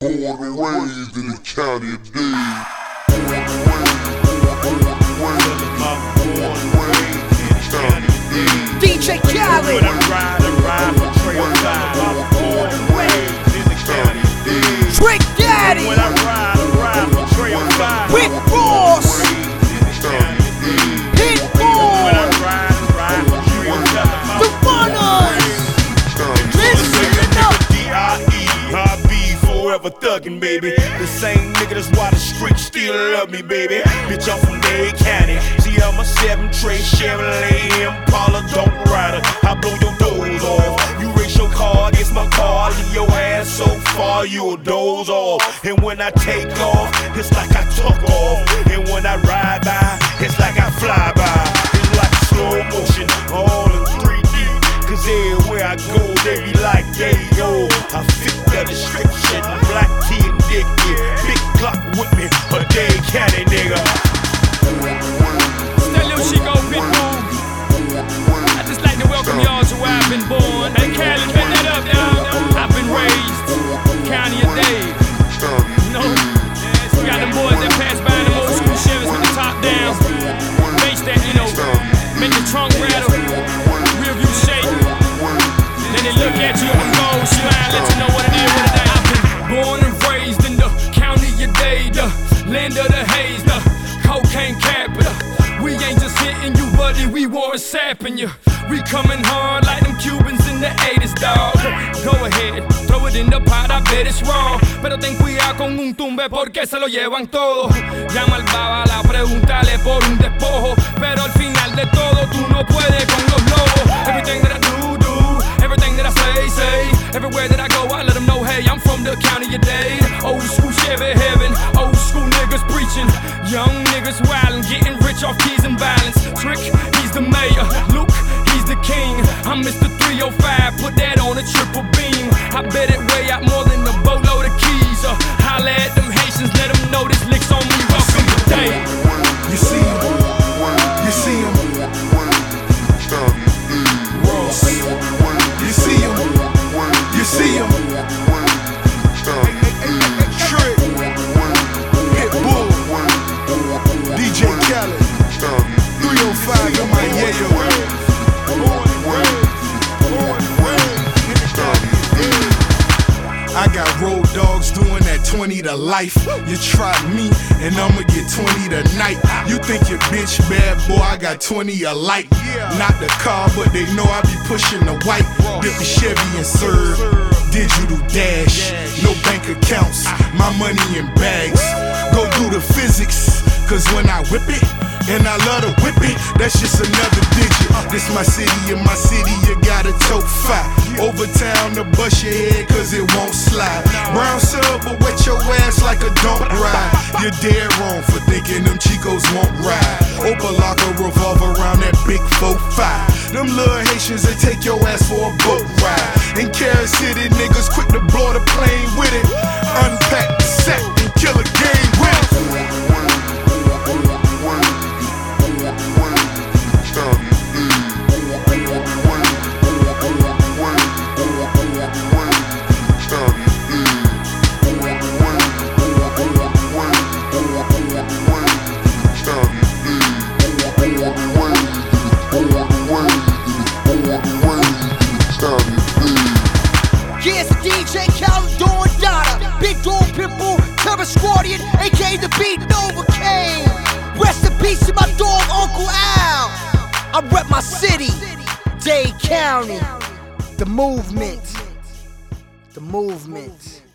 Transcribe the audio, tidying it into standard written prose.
Born and raised in the county of Dade. DJ Khaled. When I ride for Trail 5. Born and raised in the county of Dade. Trick Daddy. When I ride for Trail 5. With Boss. Hit Boy. When I ride for Trail 5. The Runners. Listen up. D.I.E. I be forever thuggin', baby. The same nigga that's why the streets still love me, baby. Bitch, I'm from Dade County. See, I'm a 7-tray Chevrolet Impala, don't rider. I blow your doors off. You race your car against my car, I leave your ass so far you'll doze off. And when I take off, it's like I took off. And when I ride by, it's like I fly by. It's like slow motion, all in 3D. Cause everywhere I go, they be like, there you go. I fit the description, black tee and dicky. Big clock with me, a Dade County nigga. That little Chico Pitbull. I just like to welcome y'all to where I've been born. Hey, Cali, bet that up, y'all. I've been raised, county of Dade. You know, we got them boys that pass by in them old school Chevys with the top down. Bass that, you know, make the trunk rattle, rear view shake. Then they look at you and go, smile, let you know what it is, what it ain't. I've been born and raised in the county of Dade, the land of the haze, the cocaine capital. We ain't just hitting you, buddy, we war sapping you. We coming hard like them Cubans in the 80s, dog. Go ahead, throw it in the pot, I bet it's wrong. Pero ten cuidado con un tumbe porque se lo llevan todo. Llama al babala, pregúntale por un despojo. Pero al final de todo, tú no puedes con los lobos. Everything that I do, everything that I say. Everywhere that I go, I let them know, hey, I'm from the county of Dade. Old school Chevy heaven, old school niggas preaching. Young niggas wildin', getting rich off keys and violence. Trick, he's the mayor. Luke, he's the king. I'm Mr. 305, put that on a triple beam. I bet it weigh out more than a boatload of keys. Holla at them Haitians, let them know this lick's on me. Welcome to Dade. You see him, you see him, Ross. You see him, you see him, Trick, Pitbull, DJ Khaled, 305 in my yayo. I got road dogs doing that 20 to life. You try me, and I'ma get 20 tonight. You think your bitch bad, boy, I got 20 alike. Not the car, but they know I be pushing the white. Dip the Chevy and serve, digital dash. No bank accounts, my money in bags. Go do the physics, cause when I whip it, and I love to whip it, that's just another digit. This my city, in my city you gotta tote fire. Over town to bust your head cause it won't slide. Brown sub but wet your ass like a don't ride. You're dead wrong for thinking them Chicos won't ride. Opal lock a revolver around that big 4-5. Them little Haitians that take your ass for a boat ride. In Carol City niggas quick to blow the plane with it. Unpack the sack and kill a game with it. Here's DJ Khaled doing Dada. Big Dog Pitbull, Terror Squadian, aka the Beat Novocaine. Rest in peace to my dog, Uncle Al. I rep my city, Dade County. The movement. The movement.